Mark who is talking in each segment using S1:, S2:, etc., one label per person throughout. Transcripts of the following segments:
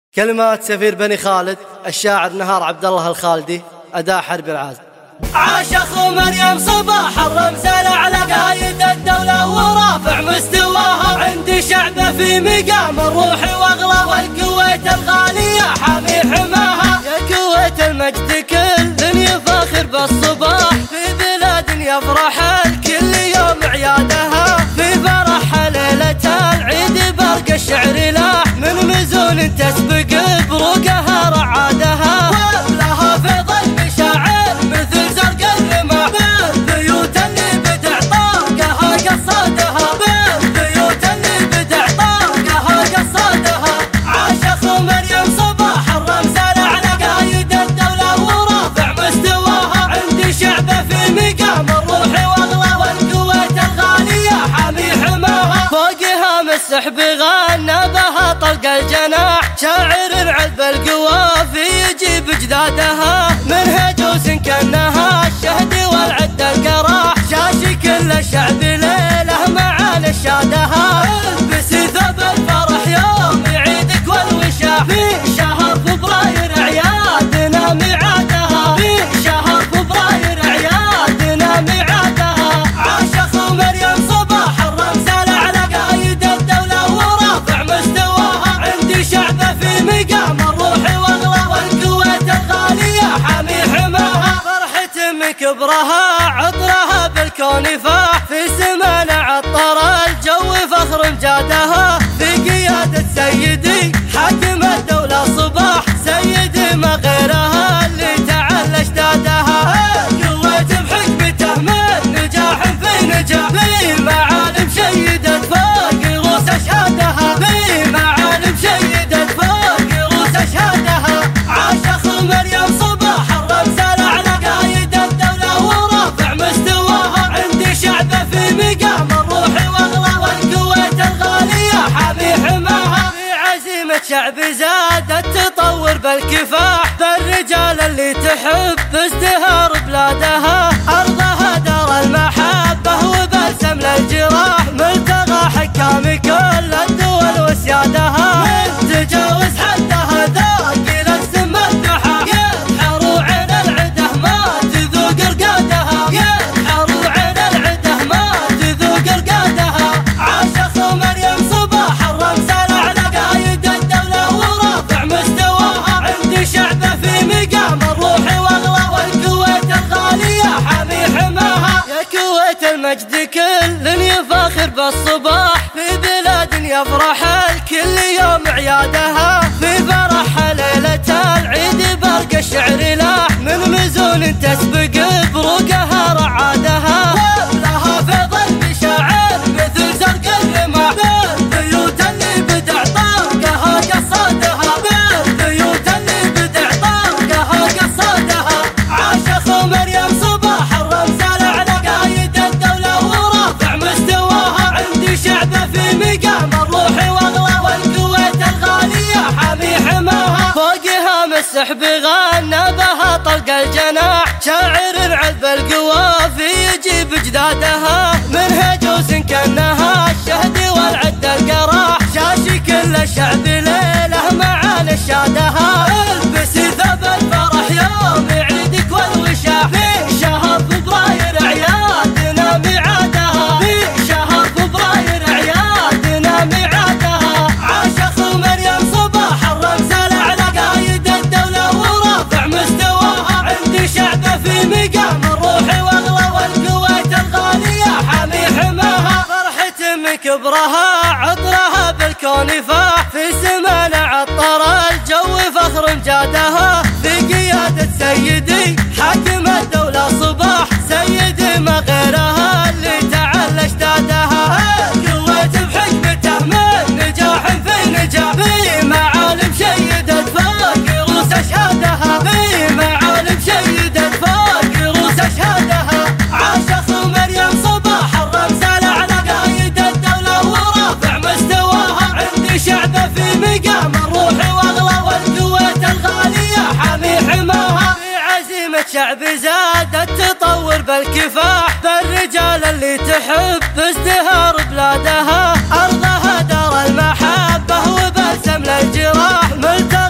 S1: كلمات سفير بني خالد الشاعر نهار عبد الله الخالدي، أداء حرب العازم.
S2: عاش أخو مريم صباح الرمز على قايد الدولة ورافع مستواها، عندي شعبه في مقام الروح واغلى والقوة الغالية حامي حماها.
S1: يا قوة المجد كل يفاخر بالصباح، في بلاد يفرح الكل يوم عيادها، في فرح ليلة العيد برق الشعر لاح، من مزون تسبق بروقها رعادها،
S2: ولها فيض المشاعر مثل زرق الرماح، بالبيوت اللي بدع طاقها قصادها، بالبيوت اللي بدع طاقها قصادها. عاش أخو مريم صباح الرمز على قايد الدولة ورافع مستواها، عندي شعبه في مقام الروح واغلى والقوة الغالية حامي حماها.
S1: فوقها السحب غنى بها طلق الجناح، شاعر العذب القوافي يجيب جدادها، منها جوز كأنها الشهد والعد القراح، شاشي كل الشعب ليله معاني شادها،
S2: البس ثوب الفرح يوم عيدك والوشاح، في شهر فبراير عيادنا ميعادها،
S1: في شهر فبراير عيادنا ميعادها.
S2: عاش أخو مريم صباح الرمز على قايد الدولة ورافع مستواها، عندي شعبه في مقام الروح واغلى والقوة الغالية حامي حماها.
S1: فرحة من كبرها عطرها بالكون فاح، في سمانا عطر الجو فخر مجادها، في قيادة سيدي حاكم الدولة صباح، سيدي ما غيرها اللي تعلى اشتادها،
S2: قوة بحكمته من نجاح في نجاح،
S1: في معالم شيدت فوق رؤوس اشهادها،
S2: في معالم شيدت فوق رؤوس اشهادها. عاش أخو مريم صباح الرمز على قايد الدولة ورافع مستواها، عندي شعبه في مقام الروح واغلى والقوة الغالية حامي حماها.
S1: في عزيمة شعب زادت تطور بالكفاح، بالرجال اللي تحب ازدهار بلادها، أرضها دار المحبة وبلسم للجراح، ملتقى حكام كل الدول وسيادها،
S2: من تجاوز حدها ذاق إلى السم الدحى، ينحروا عين العده ما تذوق رقادها،
S1: ينحروا عين العده ما تذوق رقادها.
S2: عاش أخو مريم صباح الرمز على قايد الدولة ورافع مستواها، عندي شعبه في مقام الروح واغلى والقوة الغالية حامي حماها.
S1: يا قوة المجد كل يفاخر بالصباح، في بلاد يفرح الكل يوم عيادها، في فرح ليلة العيد برق الشعر لاح، من مزون تسبق بروقها رعادها،
S2: ولها فيض المشاعر مثل زرق الرماح، بالبيوت اللي بدع طاقها قصادها، بالبيوت اللي بدع طاقها قصادها. عاش أخو مريم صباح الرمز على قايد الدولة ورافع مستواها، عندي شعبه في مقام الروح واغلى والقوة الغالية حامي حماها.
S1: فوقها السحب غنى بها طلق الجناح، شاعر العذب القوافي يجيب جدادها، منها جوز كأنها الشهد والعد القراح، شاشي كل الشعب ليله معاني شادها،
S2: البس ثوب الفرح يوم عيدك والوشاح،
S1: في شهر فبراير عيادنا ميعادها،
S2: في شهر فبراير
S1: عيادنا ميعادها.
S2: عاش أخو مريم صباح الرمز على قايد الدولة ورافع مستواها، عندي شعبه في مقام الروح واغلى والقوة الغالية حامي حماها.
S1: فرحة من كبرها عطرها بالكون فاح، في سمانا عطر الجو فخر مجادها، في قيادة سيدي حاكم الدولة صباح، سيدي ما غيرها اللي تعلى اشتادها،
S2: قوة بحكمته من نجاح في نجاح،
S1: في معالم شيدت فوق رؤوس اشهادها،
S2: في معالم شيدت فوق رؤوس اشهادها. عاش أخو مريم صباح الرمز على قايد الدولة ورافع مستواها، عندي شعبه في مقام الروح واغلى والقوة الغالية حامي حماها.
S1: في عزيمة شعب زادت تطور بالكفاح، بالرجال اللي تحب ازدهار بلادها، أرضها دار المحبة وبلسم للجراح، ملتقى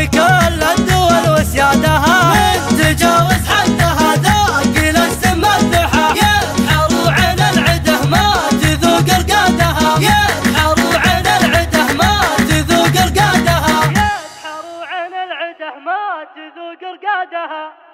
S1: في كل الدول وسيادها، من تجاوز حدها ذاقل السم الذحى، يدحر عن العده ما تذوق رقادها، يدحر عن العده ما تذوق رقادها، يدحر عن العده ما تذوق رقادها.